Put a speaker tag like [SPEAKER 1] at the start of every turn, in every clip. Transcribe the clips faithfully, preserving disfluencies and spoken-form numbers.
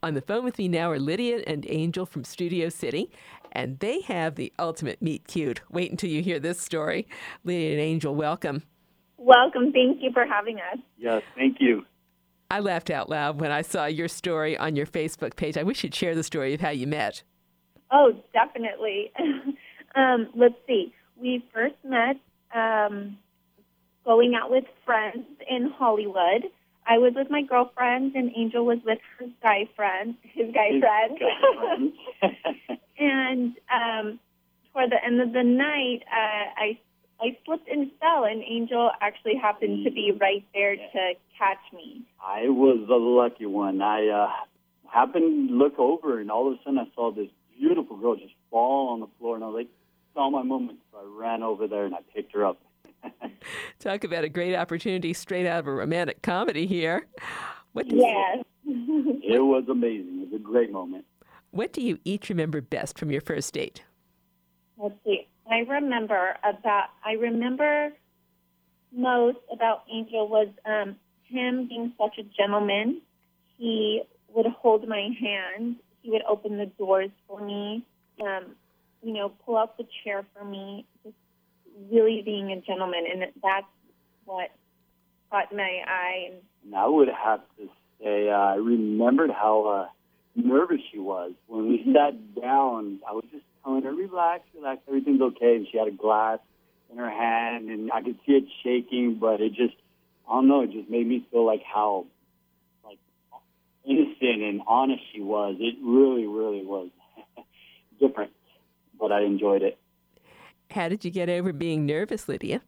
[SPEAKER 1] On the phone with me now are Lydia and Angel from Studio City, and they have the ultimate meet cute. Wait until you hear this story. Lydia and Angel, welcome.
[SPEAKER 2] Welcome. Thank you for having us.
[SPEAKER 3] Yes, thank you.
[SPEAKER 1] I laughed out loud when I saw your story on your Facebook page. I wish you'd share the story of how you met.
[SPEAKER 2] Oh, definitely. um, let's see. We first met um, going out with friends in Hollywood. I was with my girlfriend, and Angel was with her guy friend, his guy
[SPEAKER 3] His
[SPEAKER 2] friend.
[SPEAKER 3] guy friend.
[SPEAKER 2] And um, toward the end of the night, uh, I I slipped and fell, and Angel actually happened to be right there to catch me.
[SPEAKER 3] I was the lucky one. I uh, happened to look over, and all of a sudden I saw this beautiful girl just fall on the floor, and I was like, saw my moment. So I ran over there, and I picked her up.
[SPEAKER 1] Talk about a great opportunity straight out of a romantic comedy here. What does,
[SPEAKER 2] Yes.
[SPEAKER 3] It was amazing. It was a great moment.
[SPEAKER 1] What do you each remember best from your first date?
[SPEAKER 2] Let's see. I remember about, I remember most about Angel was um, him being such a gentleman. He would hold my hand. He would open the doors for me, um, you know, pull out the chair for me, just really being a gentleman. And that's what caught my eye.
[SPEAKER 3] And I would have to say uh, I remembered how uh, nervous she was. When we sat down, I was just telling her, relax, relax, everything's okay. And she had a glass in her hand, and I could see it shaking, but it just, I don't know, it just made me feel like how like innocent and honest she was. It really, really was different, but I enjoyed it.
[SPEAKER 1] How did you get over being nervous, Lydia?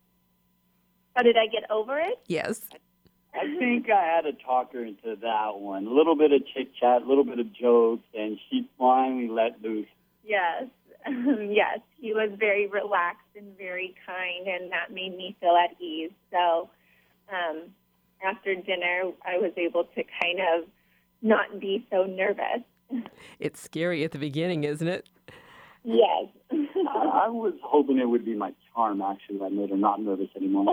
[SPEAKER 2] How did I get over it?
[SPEAKER 1] Yes.
[SPEAKER 3] I think I had to talk her into that one. A little bit of chit-chat, a little bit of jokes, and she finally let loose.
[SPEAKER 2] Yes. Yes. He was very relaxed and very kind, and that made me feel at ease. So um, after dinner, I was able to kind of not be so nervous.
[SPEAKER 1] It's scary at the beginning, isn't it?
[SPEAKER 2] Yes.
[SPEAKER 3] I, I was hoping it would be my charm, actually, that made her not nervous anymore.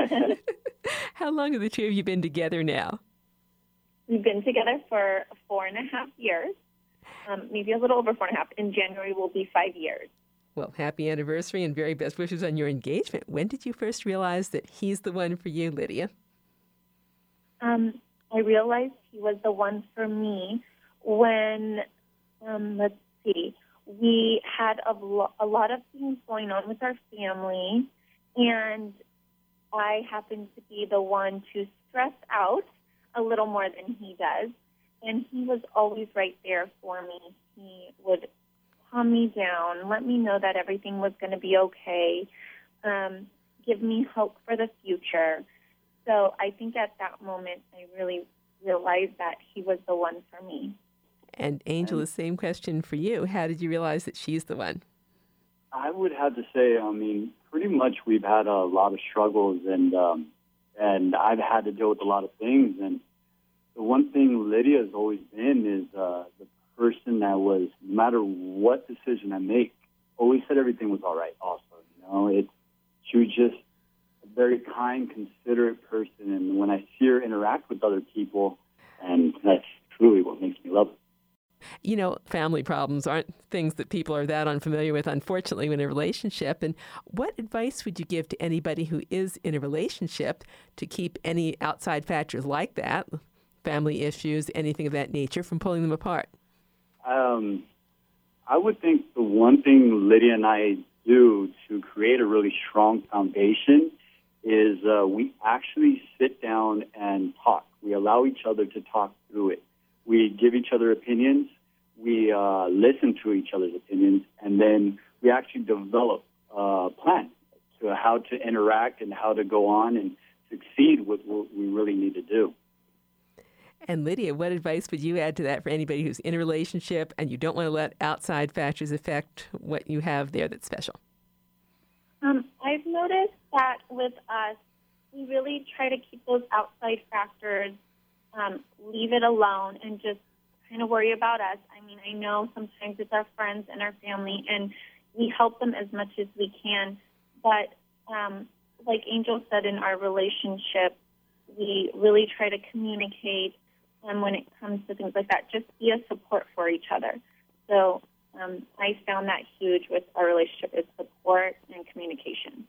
[SPEAKER 1] How long have the two of you been together now?
[SPEAKER 2] We've been together for four and a half years, um, maybe a little over four and a half. In January will be five years.
[SPEAKER 1] Well, happy anniversary and very best wishes on your engagement. When did you first realize that he's the one for you, Lydia?
[SPEAKER 2] Um, I realized he was the one for me when, um, let's see, we had a, lo- a lot of things going on with our family, and I happened to be the one to stress out a little more than he does, and he was always right there for me. He would calm me down, let me know that everything was going to be okay, um, give me hope for the future. So I think at that moment I really realized that he was the one for me.
[SPEAKER 1] And Angel, the same question for you. How did you realize that she's the one?
[SPEAKER 3] I would have to say, I mean, pretty much we've had a lot of struggles, and um, and I've had to deal with a lot of things. And the one thing Lydia has always been is uh, the person that was, no matter what decision I make, always said everything was all right also. You know, it, she was just a very kind, considerate person. And when I see her interact with other people, and that's truly what makes me love her.
[SPEAKER 1] You know, family problems aren't things that people are that unfamiliar with, unfortunately, in a relationship. And what advice would you give to anybody who is in a relationship to keep any outside factors like that, family issues, anything of that nature, from pulling them apart?
[SPEAKER 3] Um, I would think the one thing Lydia and I do to create a really strong foundation is uh, we actually sit down and talk. We allow each other to talk through it. We give each other opinions, we uh, listen to each other's opinions, and then we actually develop a plan to how to interact and how to go on and succeed with what we really need to do.
[SPEAKER 1] And Lydia, what advice would you add to that for anybody who's in a relationship and you don't want to let outside factors affect what you have there that's special?
[SPEAKER 2] Um, I've noticed that with us, we really try to keep those outside factors Um, leave it alone and just kind of worry about us. I mean, I know sometimes it's our friends and our family, and we help them as much as we can. But um, like Angel said, in our relationship, we really try to communicate um, when it comes to things like that. Just be a support for each other. So um, I found that huge with our relationship is support and communication.